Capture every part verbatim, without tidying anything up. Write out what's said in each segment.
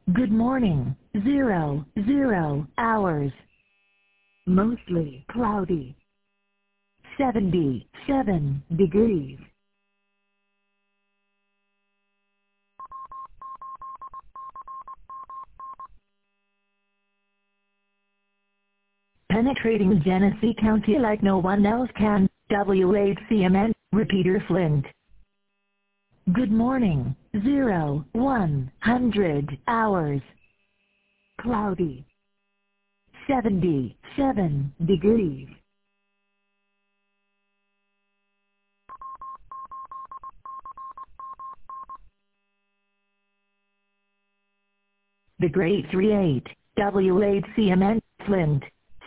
Good morning, zero, zero, hours. Mostly cloudy. seventy-seven degrees. Penetrating Genesee County like no one else can, W H C M N, Repeater Flint. Good morning, zero, one hundred hours. Cloudy. seventy-seven degrees. The Great three eight, W H C M N, Flint.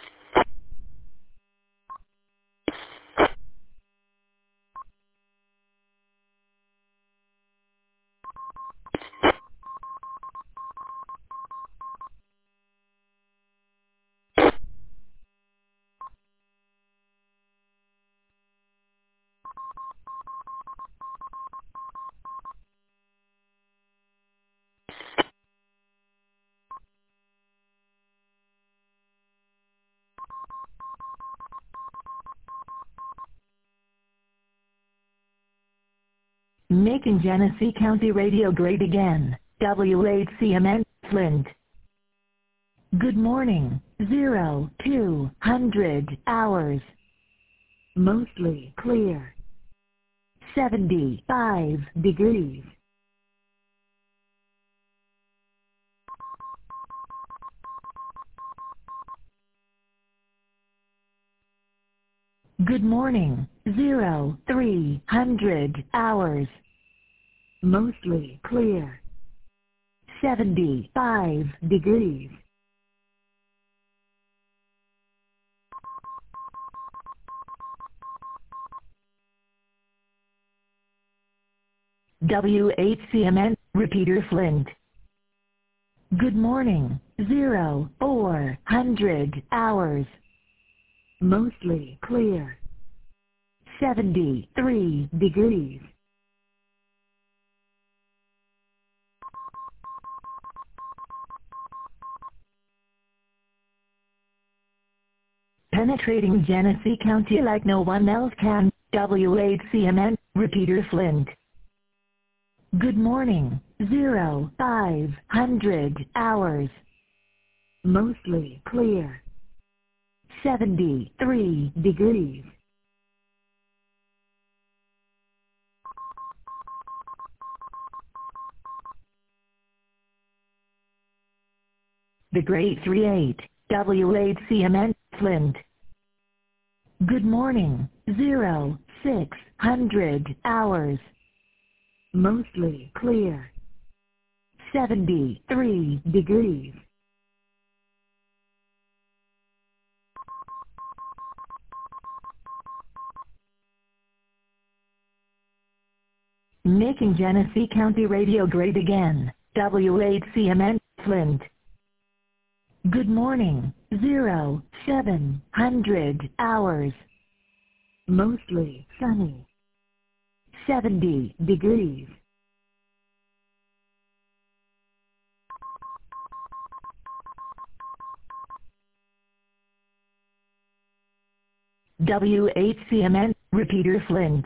Making Genesee County radio great again, W H C M N, Flint. Good morning, zero, two hundred hours. Mostly clear. seventy-five degrees. Good morning, zero, three hundred hours. Mostly clear. seventy-five degrees. W H C M N, Repeater Flint. Good morning, zero, four hundred hours. Mostly clear. seventy-three degrees. Penetrating Genesee County like no one else can, W H C M N, Repeater Flint. Good morning, zero, five hundred hours. Mostly clear. seventy-three degrees. The Great three eight, W H C M N, Flint. Good morning, zero, six hundred hours. Mostly clear. seventy-three degrees. Making Genesee County radio great again, W H C M N, Flint. Good morning, zero, seven hundred hours. Mostly sunny. seventy degrees. W H C M N, Repeater Flint.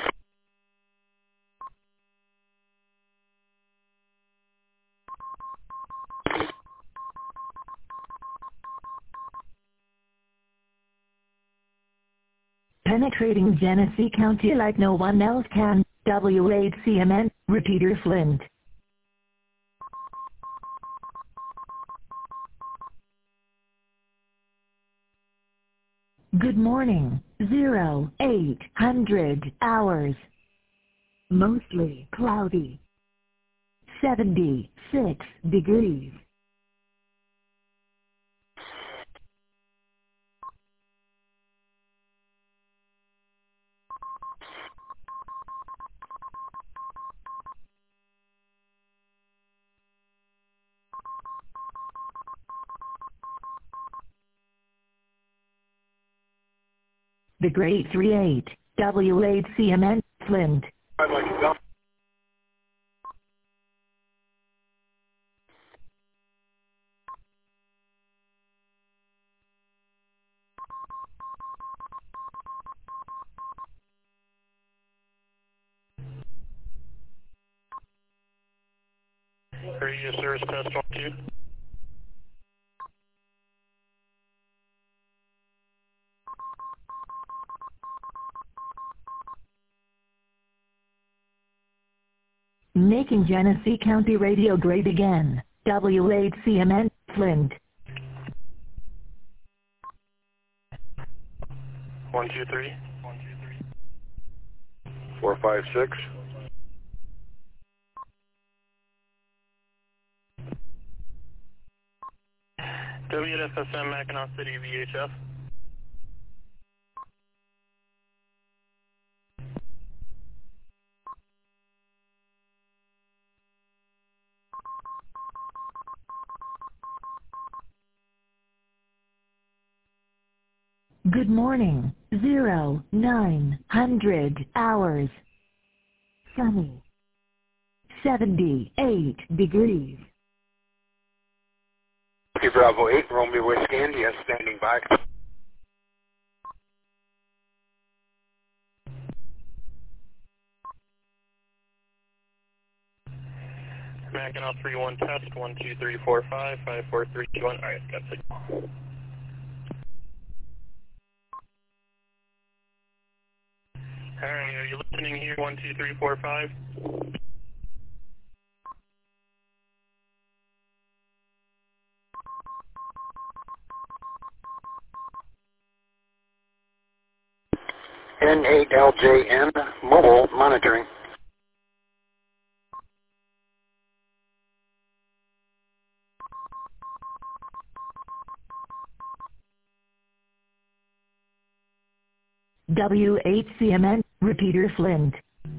Penetrating Genesee County like no one else can, W H C M N, Repeater Flint. Good morning, zero, eight hundred hours. Mostly cloudy. seventy-six degrees. The Great three eight, W H C M N, Flint. Radio service test one two. Making Genesee County radio great again. W eight C M N, Flint. One two three. Four five six. W F S M Mackinac City V H F. Good morning, zero, nine hundred hours. Sunny. seventy-eight degrees. Okay, Bravo eight, Romeo Whiskey India, standing by. Mackinac three one test, one two three four five, five four three two one. Alright, got signal. Alright, are you listening here, one two three four five? N eight L J N, mobile monitoring. W eight C M N, repeater Flint.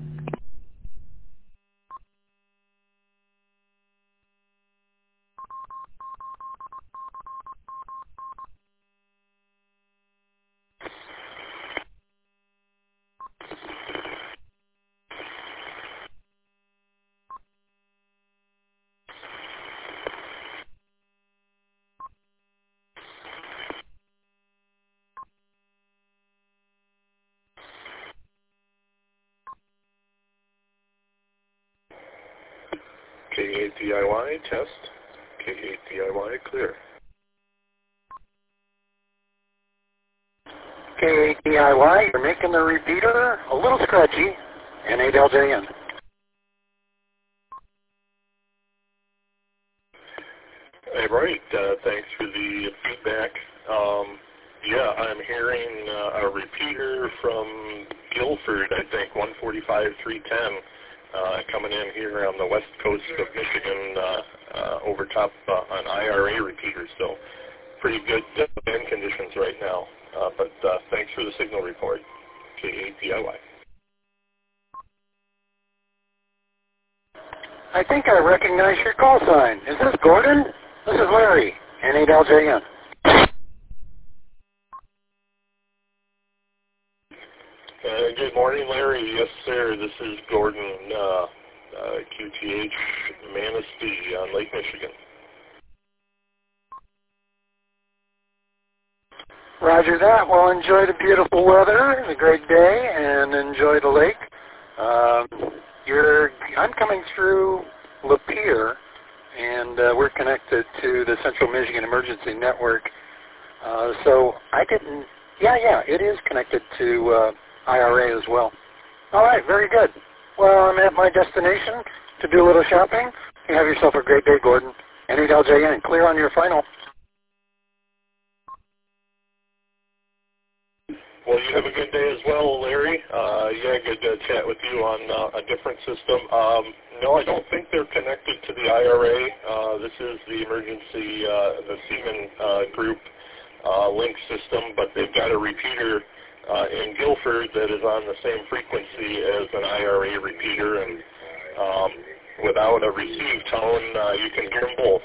K eight D I Y, test. K eight D I Y, clear. K eight D I Y, you're making the repeater a little scratchy. N eight L J N. Hey, right. Uh, thanks for the feedback. Um, yeah, I'm hearing uh, a repeater from Guilford, I think, one forty-five three ten, uh, coming in here on the west coast of Michigan, uh, uh, over top uh, on I R A repeaters. So pretty good uh, band conditions right now. Uh, but uh, thanks for the signal report, K eight D I Y. I think I recognize your call sign. Is this Gordon? This is Larry, N eight L J N. Uh, good morning, Larry. Yes, sir. This is Gordon, uh, uh, Q T H Manistee on Lake Michigan. Roger that. Well, enjoy the beautiful weather, the great day, and enjoy the lake. Um, you're, I'm coming through Lapeer, and uh, we're connected to the Central Michigan Emergency Network. Uh, so I didn't, yeah, yeah, it is connected to uh, I R A as well. All right, very good. Well, I'm at my destination to do a little shopping. You have yourself a great day, Gordon. N eight L J N, clear on your final. Well, you have a good day as well, Larry. Uh, yeah, good to chat with you on uh, a different system. Um, no, I don't think they're connected to the I R A. Uh, this is the emergency, uh, the Siemens uh, Group uh, link system, but they've got a repeater uh, in Guilford that is on the same frequency as an I R A repeater, and um, without a receive tone, uh, you can hear them both.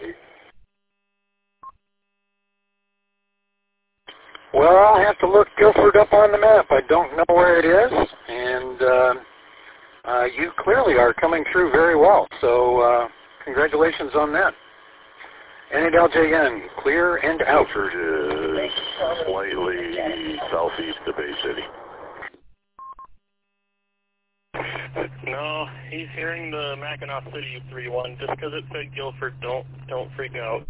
Well, I'll have to look Guilford up on the map. I don't know where it is, and uh, uh, you clearly are coming through very well, so uh, congratulations on that. N eight L J N, clear and out. Guilford is slightly southeast of Bay City. No, he's hearing the Mackinac City three one. Just because it said Guilford, don't don't freak out.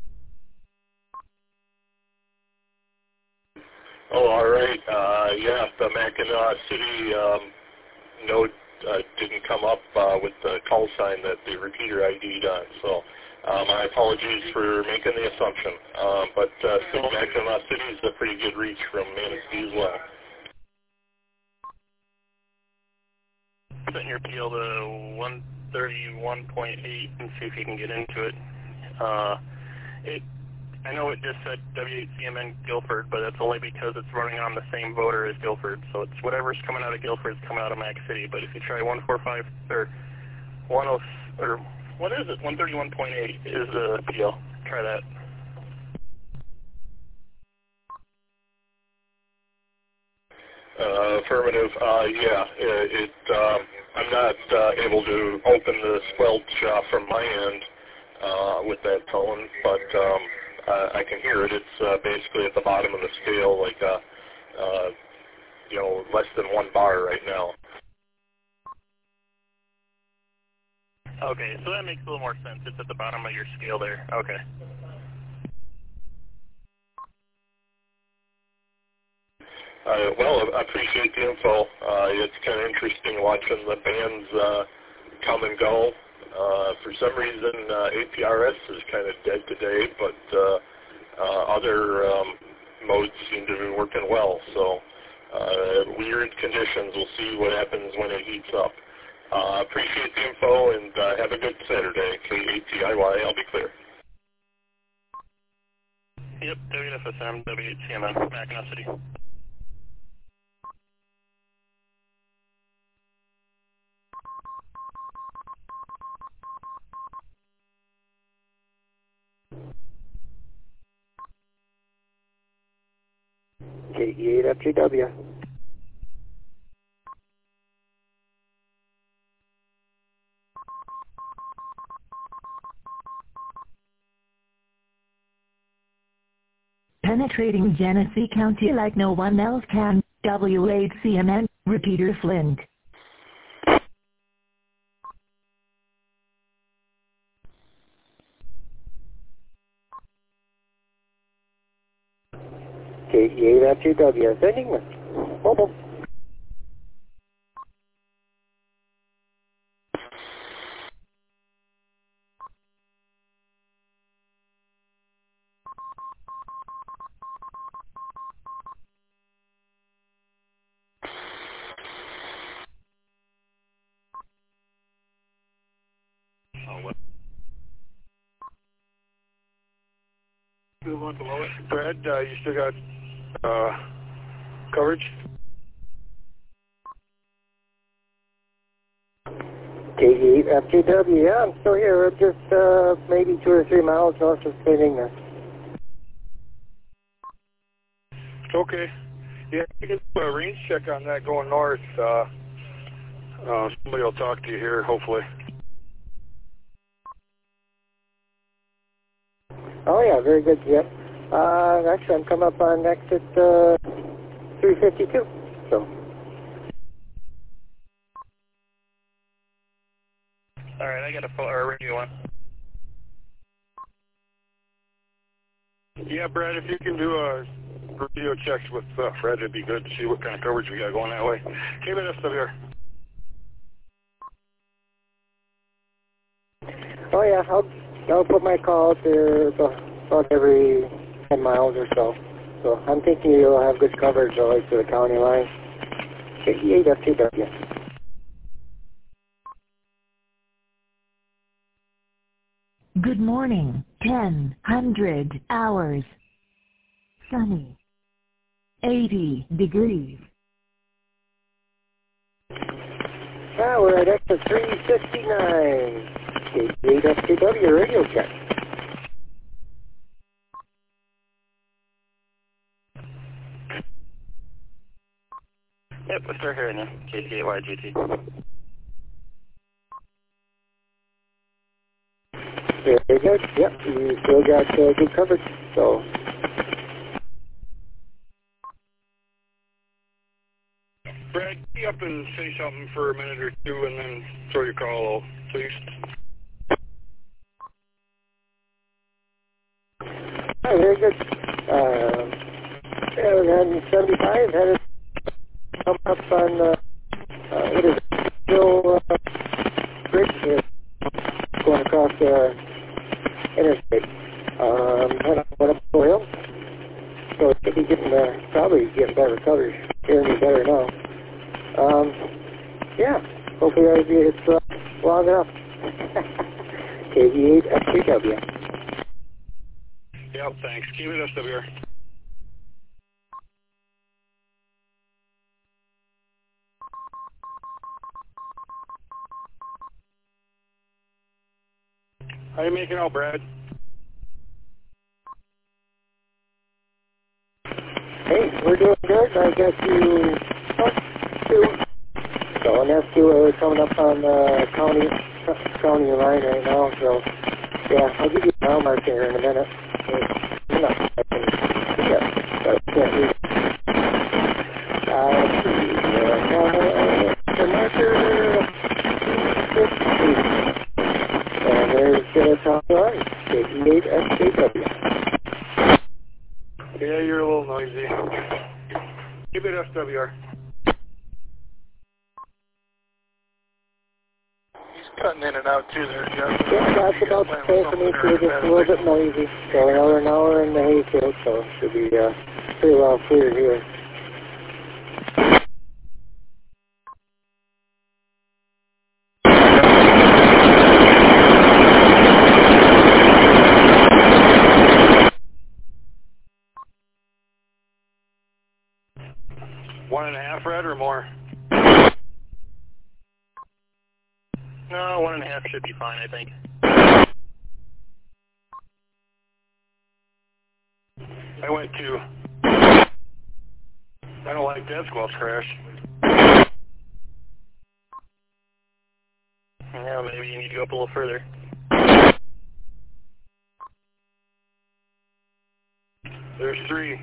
Oh, all right. Uh, yeah, the Mackinac City um, node uh, didn't come up uh, with the call sign that the repeater I D'd on. So uh, my apologies for making the assumption. Um, but uh, still, Mackinac City is a pretty good reach from Manistee as well. Setting your P L to one thirty-one point eight and see if you can get into it. Uh, it. I know it just said W eight C M N Guilford, but that's only because it's running on the same voter as Guilford. So it's whatever's coming out of Guilford is coming out of Mac City. But if you try one forty-five or one oh or what is it? one thirty-one point eight is the P L. Try that. Uh, affirmative. Uh, yeah, it. it um, I'm not uh, able to open the squelch uh, from my end uh, with that tone, but um, uh, I can hear it. It's uh, basically at the bottom of the scale, like uh, uh, you know, less than one bar right now. Okay, so that makes a little more sense. It's at the bottom of your scale there. Okay. Uh, well, I appreciate the info. Uh, it's kind of interesting watching the bands uh, come and go. Uh, for some reason, uh, A P R S is kind of dead today, but uh, uh, other um, modes seem to be working well. So uh, weird conditions. We'll see what happens when it heats up. Uh, appreciate the info, and uh, have a good Saturday. K A T I Y, I'll be clear. Yep, W F S M, W eight C M N, Mackinac City. K E eight F G W. Penetrating Genesee County like no one else can. W eight C M N, repeater Flint. K E eight F G W, sending with mobile. Move on below it. Brad, uh, you still got uh, coverage? K E eight F G W, yeah, I'm still here. We're just uh, maybe two or three miles north of Saint Ignace. Okay. Yeah, you can do a range check on that going north. Uh, uh, somebody will talk to you here, hopefully. Oh yeah, very good, yep. Uh, actually, I'm coming up on exit uh, three fifty-two, so. All right, I got a phone or radio on. Yeah, Brad, if you can do a radio checks with uh, Fred, it'd be good to see what kind of coverage we got going that way. K B S W R. Oh yeah, I'll, I'll put my call to about every ten miles or so. So I'm thinking you'll have good coverage all the way to the county line. K E eight F G W. Good morning, ten hundred hours. Sunny. eighty degrees. Ah, we're at exit three fifty-nine. K E eight F G W radio check. Yep, we're still hearing you. K T eight Y G T. Very good. Yep, you still got uh, good coverage. So. Brad, up and say something for a minute or two and then throw your call out, please. Hi, very good. Uh, yeah, we had seventy-five, had it come up on, uh, uh, what is it, still, uh, bridge here, going across the interstate. Um, went up, went up the hill, so it should be getting, uh, probably getting better coverage, hearing me better now. Um, yeah, hopefully I it's uh, long enough. K V eight S J W. Yep, thanks. Keep it S W R. How you making out, Brad? Hey, we're doing good. I got you up to, so an S two uh, coming up on the uh, county county line right now. So yeah, I'll give you a mile mark here in a minute. I'm not, I can, yeah, but I can't read. Uh, let's see, uh, the marker fifty. And there's the top line, K V eight S J W. Yeah, you're a little noisy. Keep it S W R. He's cutting in and out too there, Jeff. Yeah, that's about the same for me too, just a little bit noisy. So another an hour in the hayfield, so it should be uh, pretty well clear here. One and a half, Red, or more? No, one and a half should be fine, I think. I went two. I don't like that squelch crash. Yeah, maybe you need to go up a little further. There's three.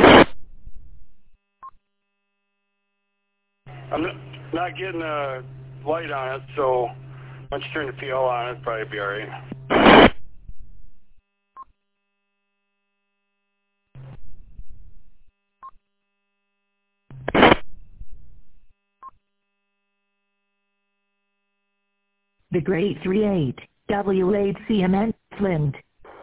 I'm not, not getting a light on it, so once you turn the P L on, it'll probably be alright. The Great three eight, W eight C M N, Flint.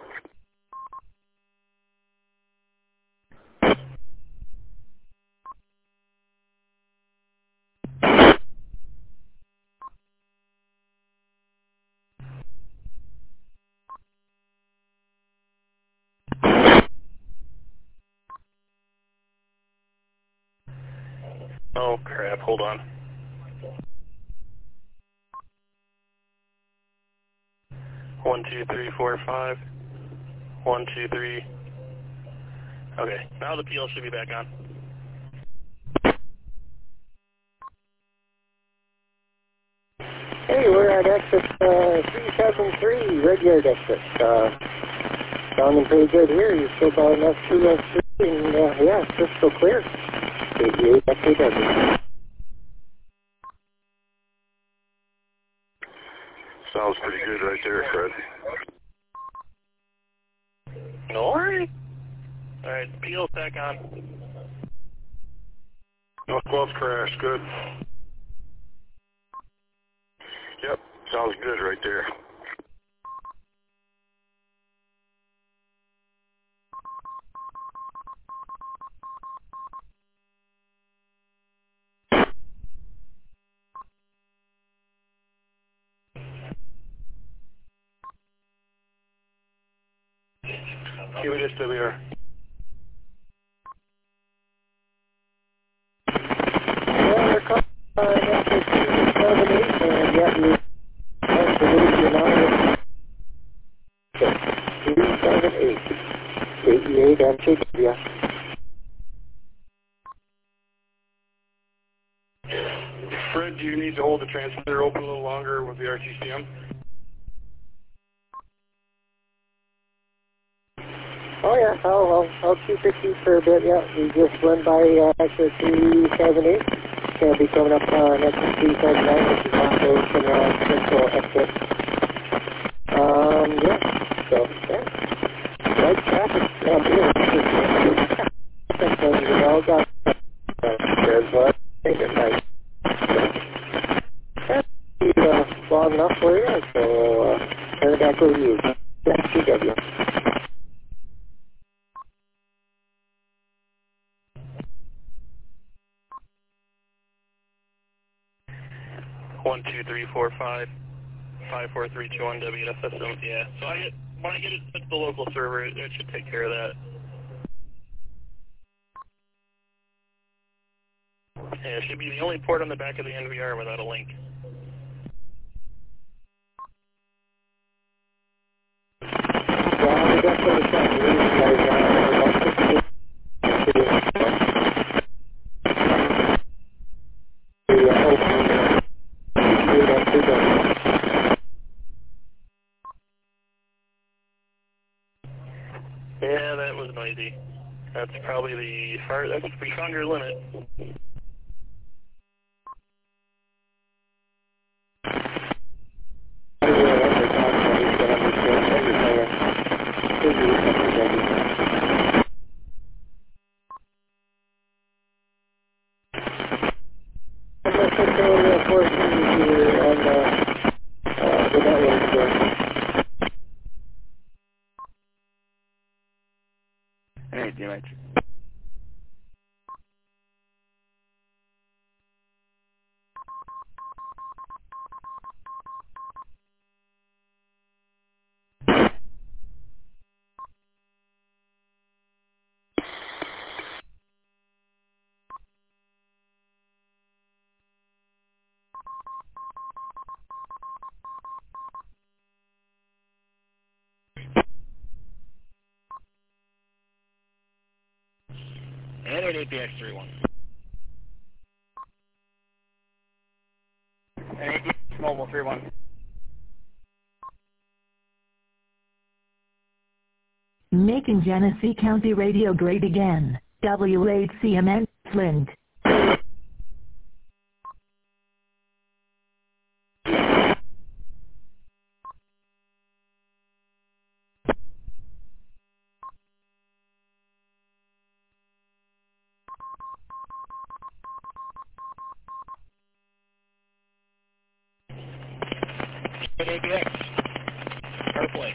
Oh crap, hold on. One, two, three, four, five. One, two, three. Okay, now the P L should be back on. Hey, we're at exit uh, three seven three, Red Yard exit. Uh, sounding pretty good here. You still got an S two, S three, and uh, yeah, it's just so clear. K V eight S J W. Sounds pretty good right there, Fred. Alright. Alright, P L's back on. No squelch crash, good. Yep, sounds good right there. Keep it S W R. Well, we're coming on exit three seven eight, and yet you have to lose your number. three seven eight, K V eight S J W. Fred, do you need to hold the transmitter open a little longer with the R T C M? Oh yeah, I'll, I'll, I'll keep it keep for a bit, yeah. We just went by uh, exit three seven eight. I'll be coming up on exit three seventy-nine, which is also Cimarron Central exit. Um, yeah, so, yeah. Light traffic, um, here, it's all got there's what, I think it's nice. That's uh, long enough for you, so uh, turn it back over to you. That's C W. One two three four five five four three two one W F S M. Yeah. So I get when I get it to the local server, it, it should take care of that. Yeah, it should be the only port on the back of the N V R without a link. Yeah, that's what it's like. Yeah, that was noisy. That's probably the far. That's we found your limit. Hey, D M H. And an A P X three one. An A P X Mobile three one. Making Genesee County radio great again. W eight C M N, Flint. A P X. CarPlay.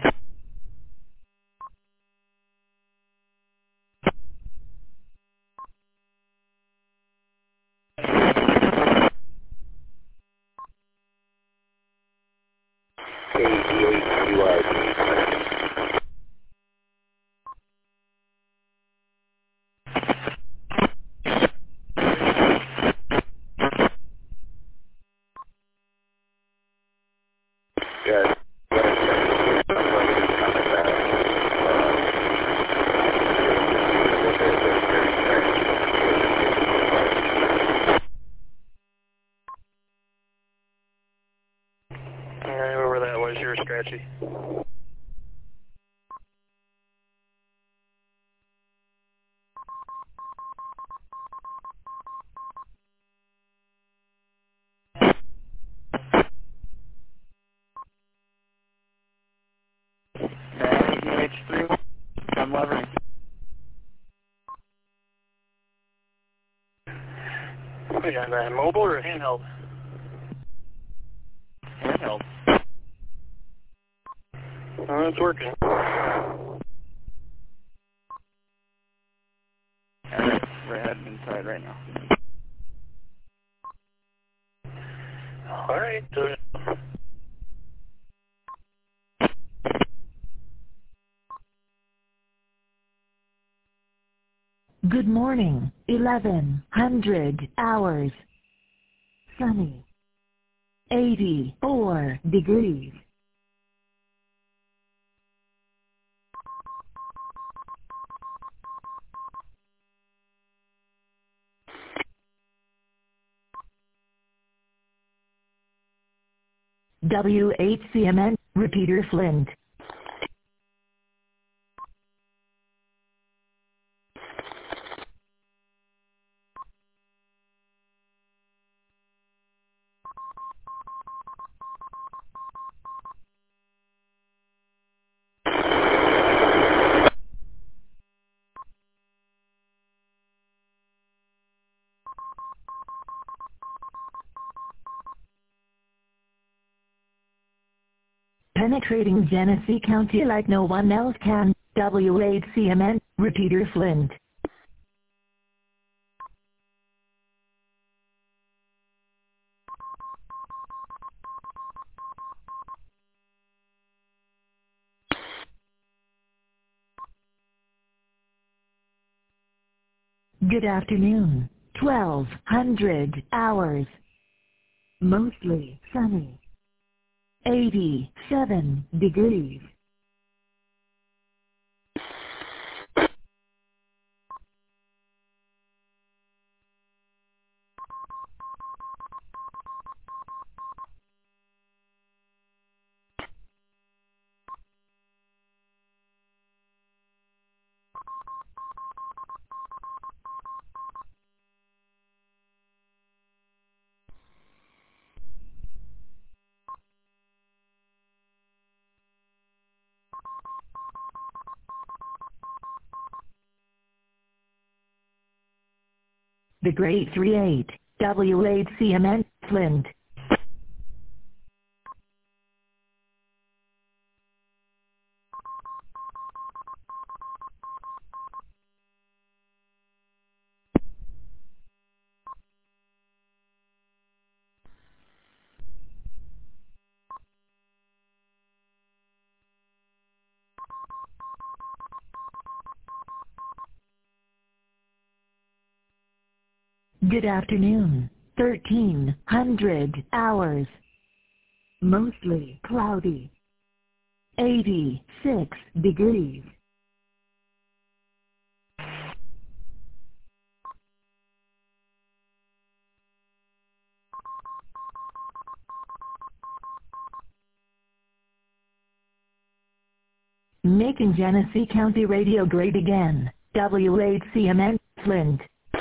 Yeah. Alright, whoever that was, you're scratchy. A P X three one. I'm levering. What you got, that mobile or handheld? Handheld. Oh, it's working. Alright, we're heading inside right now. Alright, do it. Good morning, eleven hundred hours. Sunny. eighty-four degrees. W eight C M N, repeater Flint. Penetrating Genesee County like no one else can. W eight C M N, repeater Flint. Good afternoon. twelve hundred hours. Mostly sunny. eighty-seven degrees. The Great three eight, W eight C M N, Flint. Good afternoon. thirteen hundred hours. Mostly cloudy. eighty-six degrees. Making Genesee County radio great again. W eight C M N, Flint.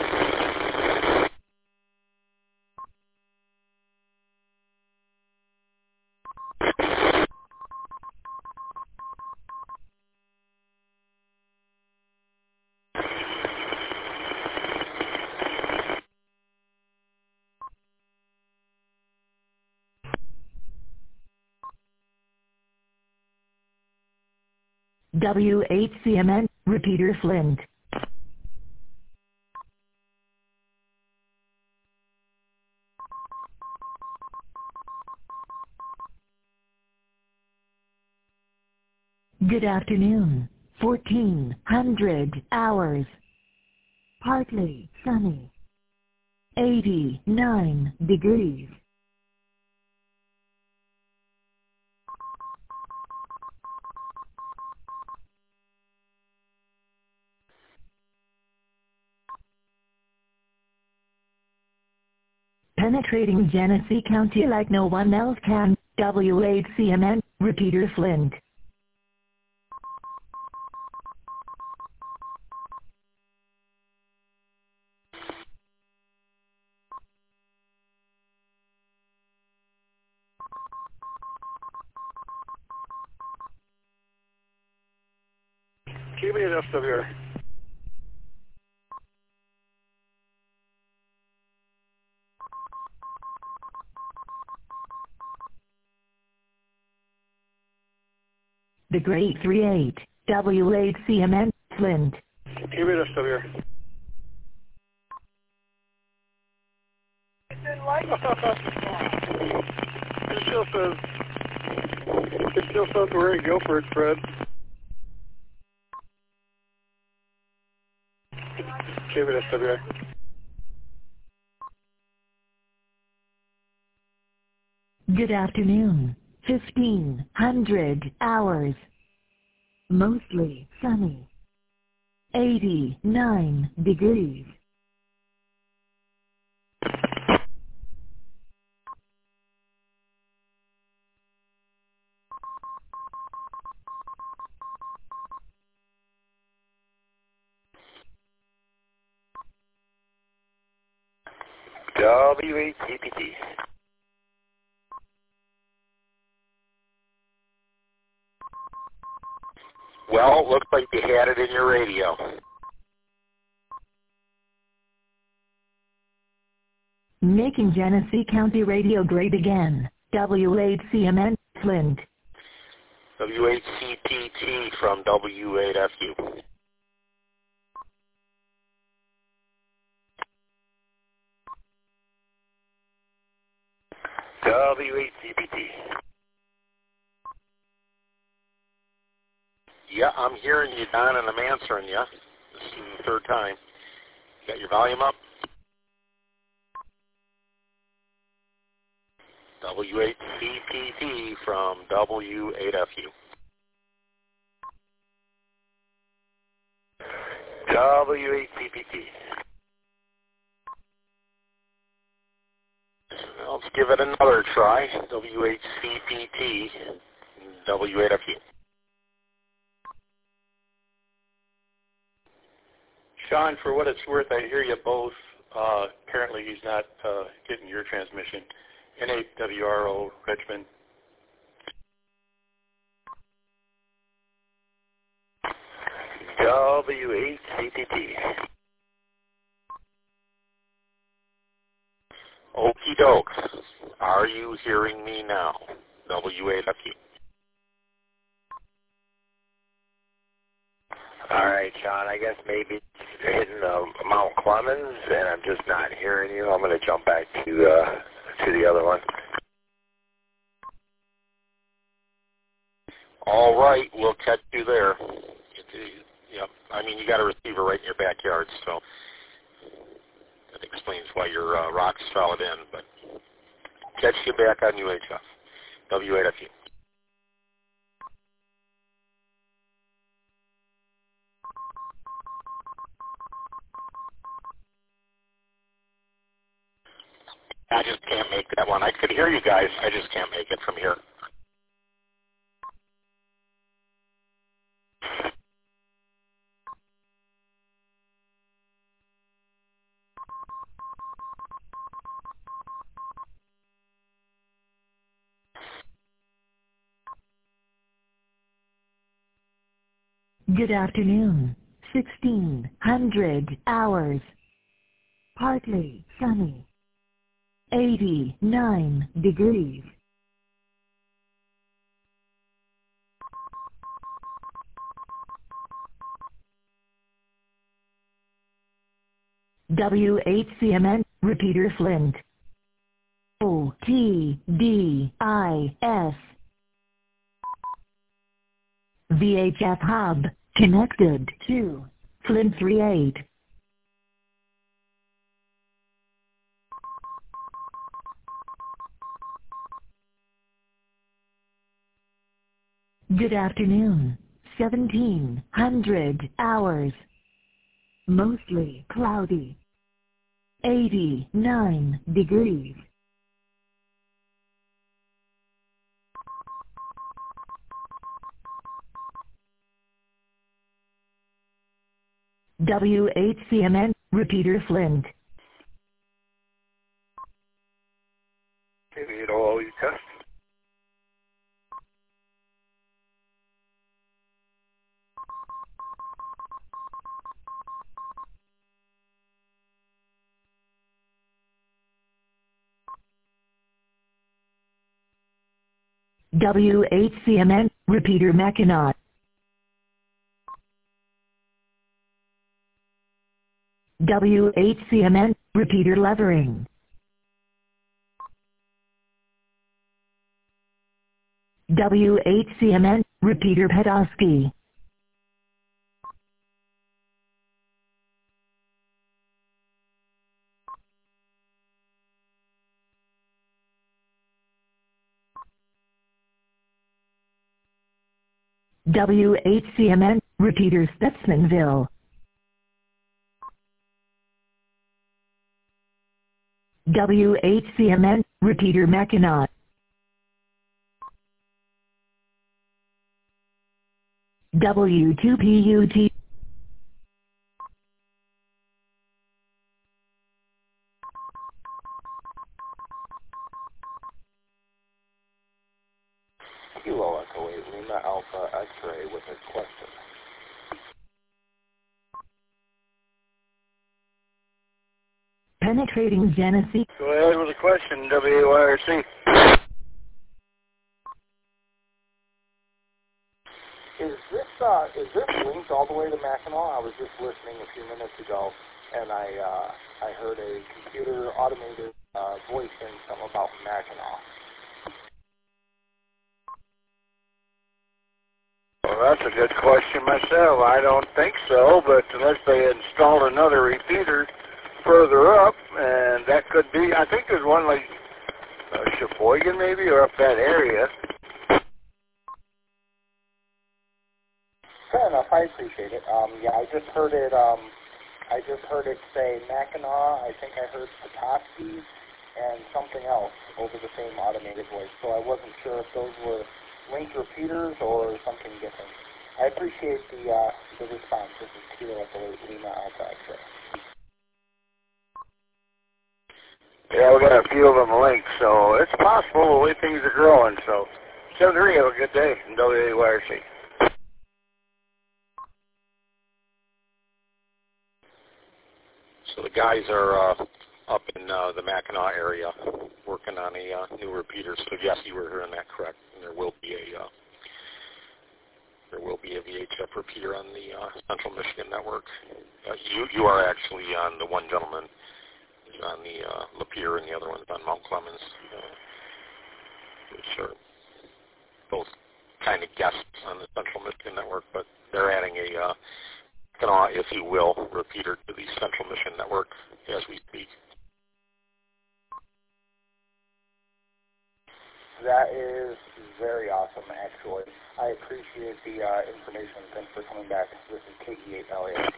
W eight C M N, repeater Flint. Good afternoon. fourteen hundred hours. Partly sunny. eighty-nine degrees. Penetrating Genesee County like no one else can. W eight C M N, repeater Flint. Keep me at F W R. The Great three eight, W eight C M N, Flint. Keep me at F W R. It still says, it still says we're in Guilford, Fred. Keep it at F W R. Good afternoon. fifteen hundred hours. Mostly sunny. eighty-nine degrees. W eight C P T. Well, looks like you had it in your radio. Making Genesee County radio great again. W eight C M N, Flint. W eight C P T from W eight F U. W eight C P T. Yeah, I'm hearing you, Don, and I'm answering you. This is the third time. Got your volume up? W eight C P T from W eight F U. W eight C P T. Let's give it another try. W eight C P T, W eight F U. Sean, for what it's worth, I hear you both. Uh, apparently he's not uh, getting your transmission. N eight W R O, Richmond. W eight C P T. Okie doke. Are you hearing me now? W eight F U. All right, Sean, I guess maybe it's hitting uh, Mount Clemens, and I'm just not hearing you. I'm going to jump back to, uh, to the other one. All right, we'll catch you there. Yep. I mean, you got a receiver right in your backyard, so that explains why your uh, rocks fell in. But catch you back on U H F. W eight F U. I just can't make that one. I could hear you guys. I just can't make it from here. Good afternoon. sixteen hundred hours. Partly sunny. eighty-nine degrees. W eight C M N, repeater Flint. O T D I S. V H F hub, connected to Flint three eight. Good afternoon. seventeen hundred hours. Mostly cloudy. eighty-nine degrees. W eight C M N, repeater Flint. Maybe it'll all you test. W eight C M N, repeater Mackinac. W eight C M N, repeater Levering. W eight C M N, repeater Pedosky. W eight C M N, repeater Stutzmanville. W eight C M N, repeater Mackinac. W two P U T. Kilo Echo eight, Lima Alpha X-ray with a question. Penetrating Genesee. Go ahead with a question, W Y R C. Is this uh, is this linked all the way to Mackinac? I was just listening a few minutes ago, and I uh, I heard a computer automated uh, voice saying something about Mackinac. Well, that's a good question myself. I don't think so, but unless they installed another repeater further up, and that could be, I think there's one like uh, Sheboygan maybe, or up that area. Fair enough, I appreciate it. Um, yeah, I just heard it, um, I just heard it say Mackinac, I think I heard Petoskey, and something else over the same automated voice, so I wasn't sure if those were linked repeaters or something different. I appreciate the uh, the response. This is Kilo at the Lima Alpha X-ray. Yeah, we got a few of them linked, so it's possible the way things are growing. So, seven three, have a good day in W A Y R C. So the guys are uh, up in uh, the Mackinac area working on a uh, new repeater. So yes, you were hearing that correct. And there will be a uh, there will be a V H F repeater on the uh, Central Michigan network. Uh, you you are actually on the one gentleman is on the uh, Lapeer, and the other one's on Mount Clemens, uh, which are both kind of guests on the Central Michigan network, but they're adding a uh, if you will, repeater to the Central Michigan network as we speak. That is very awesome, actually. I appreciate the uh, information. Thanks for coming back. This is K E eight L A.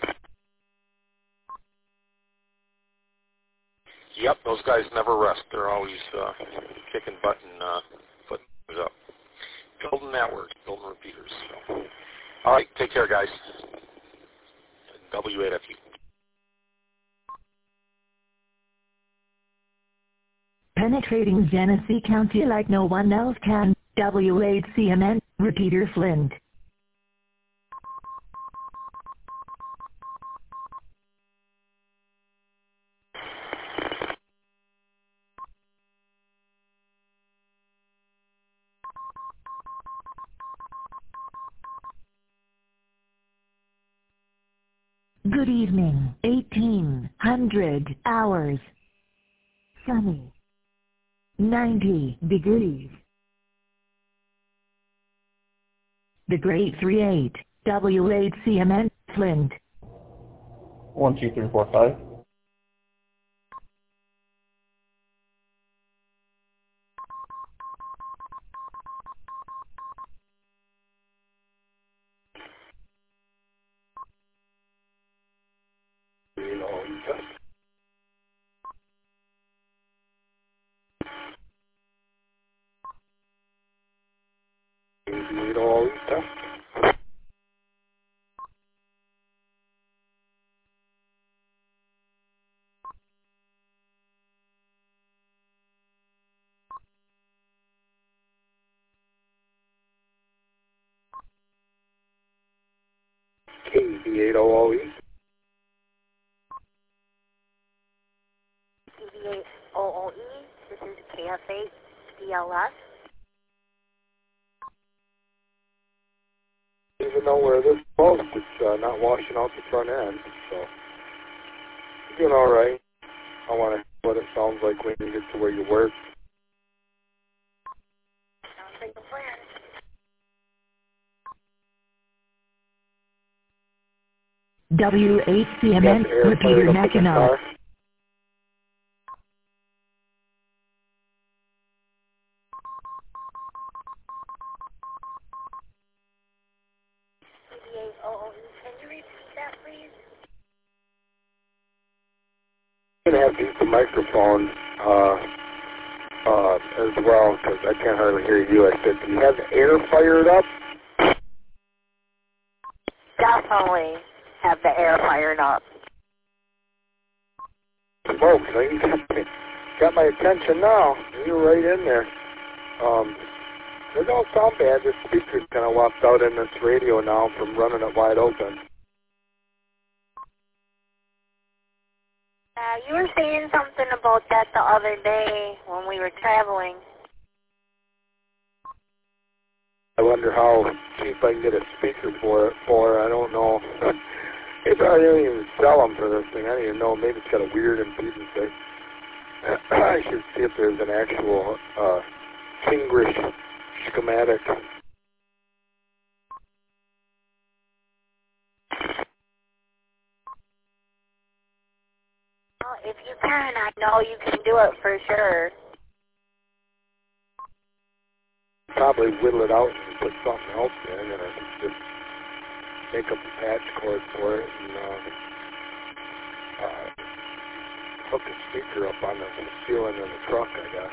Yep, those guys never rest. They're always uh, kicking butt and uh, putting things up. Building networks, building repeaters. So. All right, take care, guys. W eight F U. Penetrating Genesee County like no one else can. W eight C M N, Repeater Flint. Good evening, eighteen hundred hours. Sunny. ninety degrees. The Great three eight, W eight C M N, Flint. one two three four five. K B eight O O E. K B eight O O E, this is K F eight D L S. Even though where this post, it's uh, not washing out the front end, so you're doing all right. I want to know what it sounds like when you get to where you work. Sounds like a plan. W eight C M N, Repeater Mackinac. K B eight O O E, can you repeat that, please? I'm going to have to use the microphone uh, uh, as well because I can't hardly hear you. I said, do you have the air fired up? Definitely have the air fired up. Smokes, you got, me, got my attention now. You're right in there. Um, it don't sound bad. The speaker's kind of locked out in this radio now from running it wide open. Uh, you were saying something about that the other day when we were traveling. I wonder how cheap I can get a speaker for it for. I don't know. They probably don't even sell them for this thing. I don't even know. Maybe it's got a weird impedance. I should see if there's an actual uh, Kingrich schematic. Well, if you can, I know you can do it for sure. Probably whittle it out and put something else in, and just make up a patch cord for it, and uh, uh, hook a speaker up on the ceiling of the truck, I guess.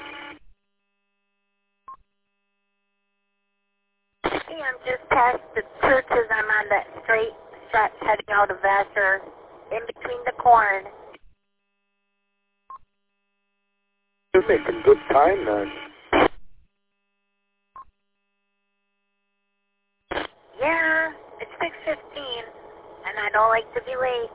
Hey, I'm just past the churches. I'm on that straight stretch heading out of Vassar, in between the corn. You're making good time then. Yeah, it's six fifteen, and I don't like to be late.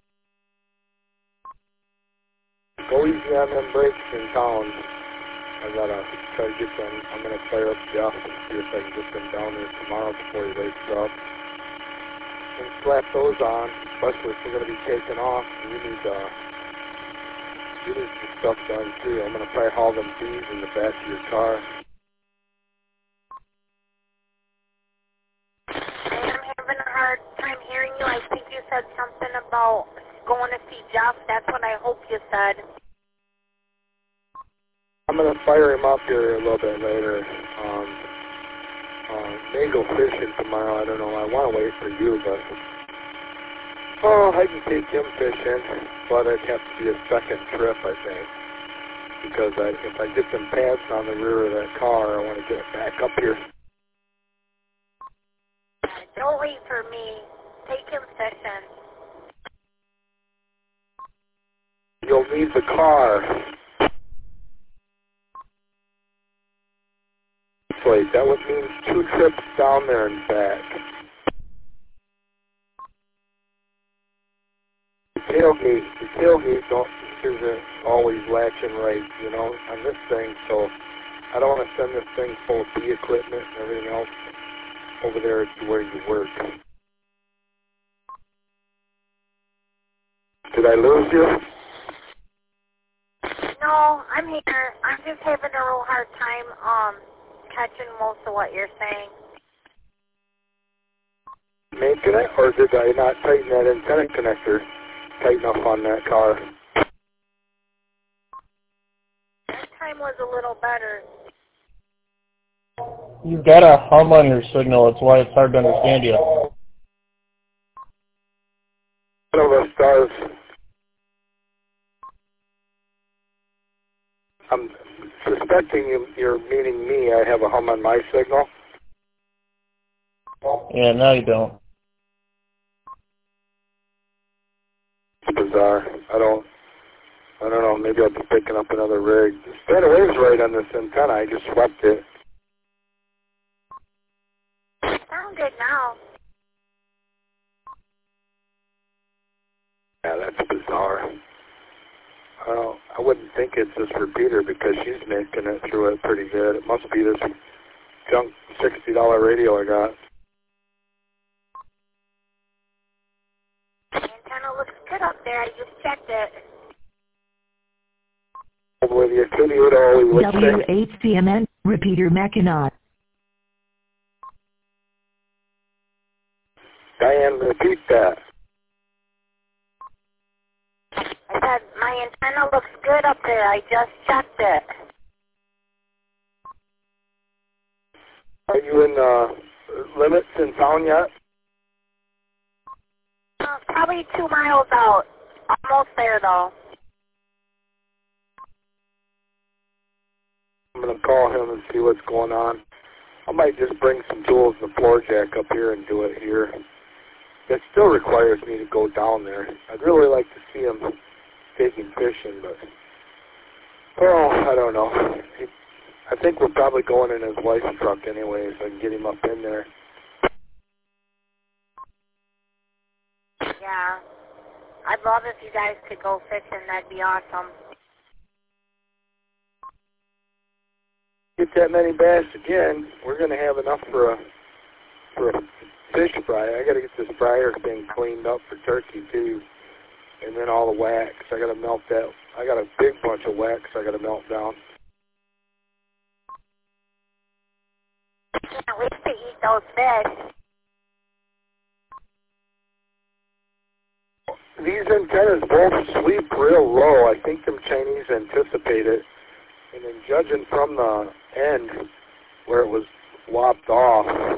Go easy on them brakes in town. I gotta try to get them. I'm gonna fire up Jeff and see if I can get them down there tomorrow before he wakes up. And slap those on, especially if we're gonna be taking off. We need uh, we need some stuff done too. I'm gonna probably haul them bees in the back of your car. Having a hard time hearing you. I think you said something about going to see Jeff. That's what I hope you said. I'm going to fire him up here a little bit later. Um, uh, may go fishing tomorrow. I don't know. I want to wait for you, but oh, I can take him fishing, but it'd have to be a second trip, I think, because I, if I get some pads on the rear of that car, I want to get it back up here. Don't wait for me. Take him fishing. You'll need the car. Wait, that would mean two trips down there and back. The tailgate, the tailgate don't, isn't always latching right, you know, on this thing, so I don't want to send this thing full of bee equipment and everything else over there to where you work. Did I lose you? No, I'm here. I'm just having a real hard time um catching most of what you're saying. Making it, or did I not tighten that antenna connector tight enough on that car? That time was a little better. You've got a hum on your signal. That's why it's hard to understand you. One of us does. I'm suspecting you, you're meaning me. I have a hum on my signal. Yeah, now you don't. It's bizarre. I don't, I don't know. Maybe I'll be picking up another rig. The spread of waves right on this antenna. I just swept it. Sound good now. Yeah, that's bizarre. I don't, I wouldn't think it's this repeater because she's making it through it pretty good. It must be this junk sixty dollar radio I got. The antenna looks good up there. I just checked it. With the affiliate always would W H C M N, repeater Mackinac. Diane, repeat that. I said my antenna looks good up there. I just checked it. Are you in uh, limits in town yet? Uh, probably two miles out. Almost there, though. I'm going to call him and see what's going on. I might just bring some tools and a floor jack up here and do it here. It still requires me to go down there. I'd really like to see him taking fishing, but, oh, I don't know. He, I think we're probably going in his wife's truck anyway, so I can get him up in there. Yeah. I'd love if you guys could go fishing. That'd be awesome. get that many bass again, we're going to have enough for a for a fish fry. I got to get this fryer thing cleaned up for turkey too, and then all the wax. I got to melt that. I got a big bunch of wax I got to melt down. Can't wait to eat those fish. These antennas both sweep real low. I think them Chinese anticipate it. And then judging from the end where it was lopped off,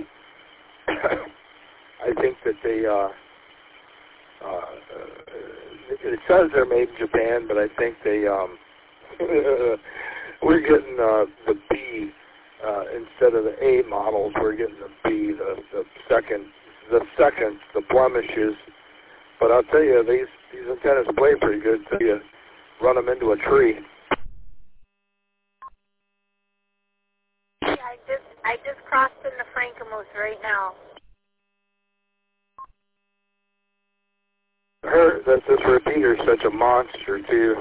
I think that they, uh, uh, it says they're made in Japan, but I think they, um, we're getting uh, the B uh, instead of the A models. We're getting the B, the, the second, the second, the blemishes. But I'll tell you, these these antennas play pretty good until you run them into a tree. Yeah, I just I just crossed into Frankenmuth right now. I heard that this repeater's such a monster too.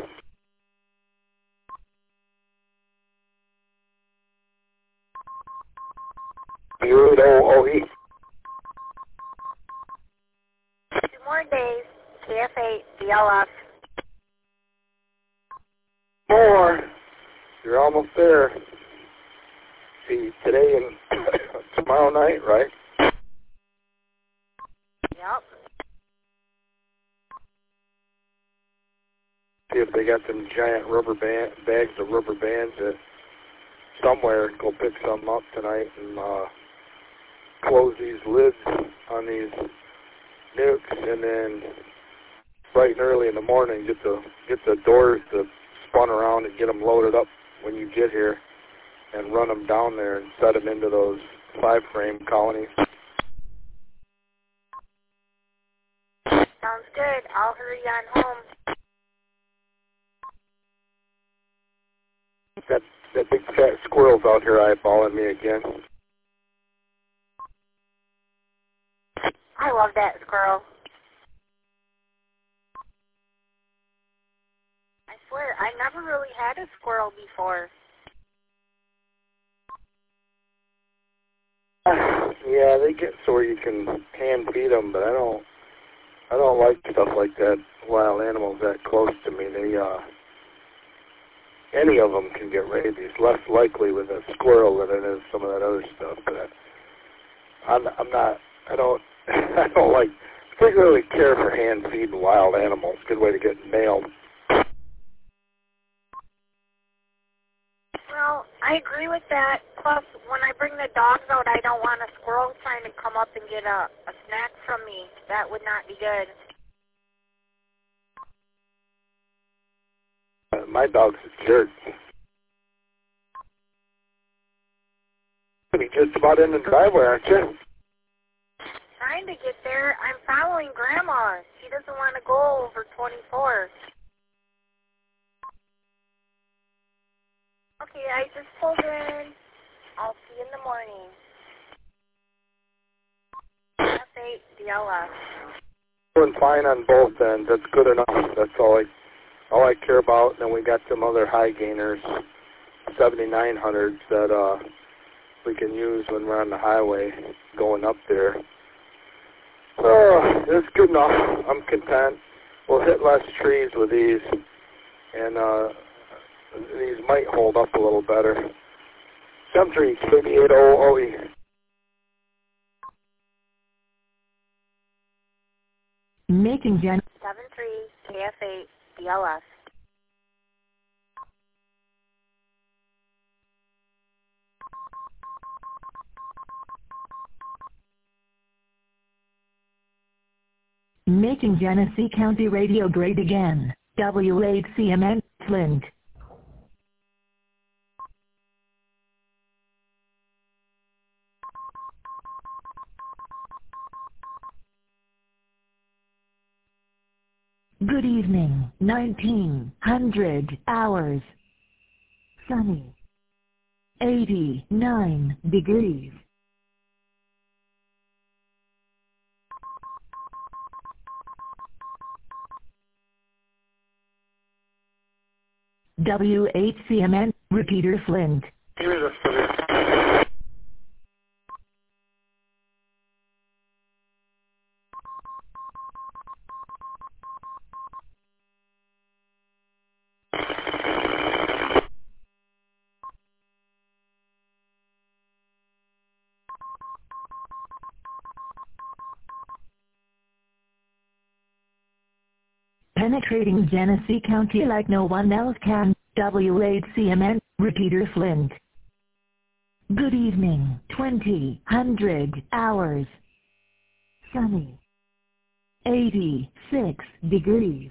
U O O E. Two more days, K F eight, D L F. More. You're almost there. See, today and tomorrow night, right? Yep. See if they got some giant rubber band bags of rubber bands at somewhere. Go pick some up tonight and uh, close these lids on these nukes, and then bright and early in the morning get the get the doors to spun around and get them loaded up when you get here, and run them down there and set them into those five-frame colonies. Sounds good. I'll hurry on home. That that big fat squirrel's out here eyeballing me again. I love that squirrel. I swear, I never really had a squirrel before. Yeah, they get so where you can hand feed them, but I don't. I don't like stuff like that. Wild animals that close to me, they uh, any of them can get rabies. Less likely with a squirrel than it is some of that other stuff. But I'm, I'm not. I don't. I don't like particularly care for hand feeding wild animals. Good way to get nailed. Well, I agree with that. Plus, when I bring the dogs out, I don't want a squirrel trying to come up and get a, a snack from me. That would not be good. Uh, my dog's a jerk. You're just about in the driveway, aren't you? Trying to get there. I'm following Grandma. She doesn't want to go over twenty-four. Okay, I just pulled in. I'll see you in the morning. F eight D L F. Doing fine on both ends. That's good enough. That's all I, all I care about. And then we got some other high gainers, seventy-nine hundreds that uh, we can use when we're on the highway going up there. Oh, it's good enough. I'm content. We'll hit less trees with these, and uh, these might hold up a little better. Some trees, fifty-eight O O E. Making gen. seven three K F eight D L F. Making Genesee County radio great again. W eight C M N, Flint. Good evening, nineteen hundred hours. Sunny. eighty-nine degrees. W eight C M N, repeater Flint. Here's a Penetrating Genesee County like no one else can, W eight C M N, repeater Flint. Good evening, twenty hundred hours. Sunny. eighty-six degrees.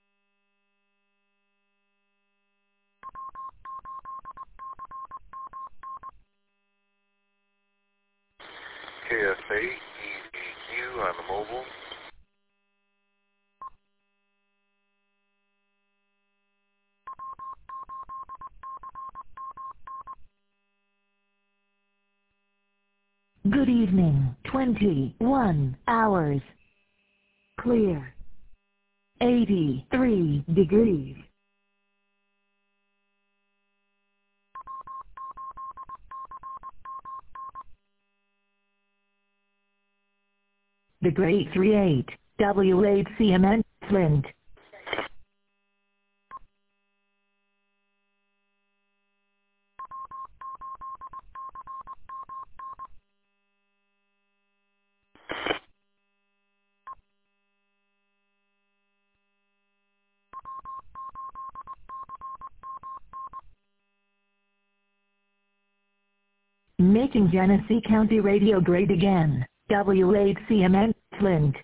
K S A, E D Q on the mobile. Good evening, twenty-one hours. Clear. eighty-three degrees. The Great three eight, W eight C M N, Flint. Making Genesee County radio great again, W eight C M N, Flint.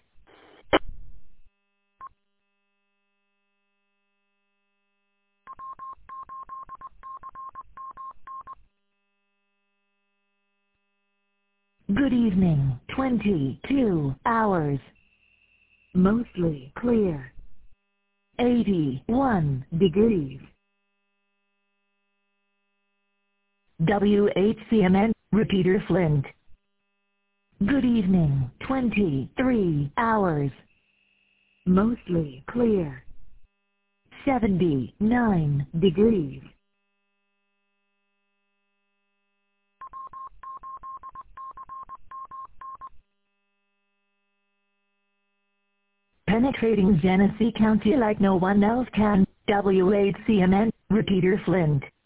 Good evening, twenty-two hours. Mostly clear. eighty-one degrees. W eight C M N, repeater Flint. Good evening, twenty-three hours. Mostly clear. seventy-nine degrees. Penetrating Genesee County like no one else can, W eight C M N, repeater Flint.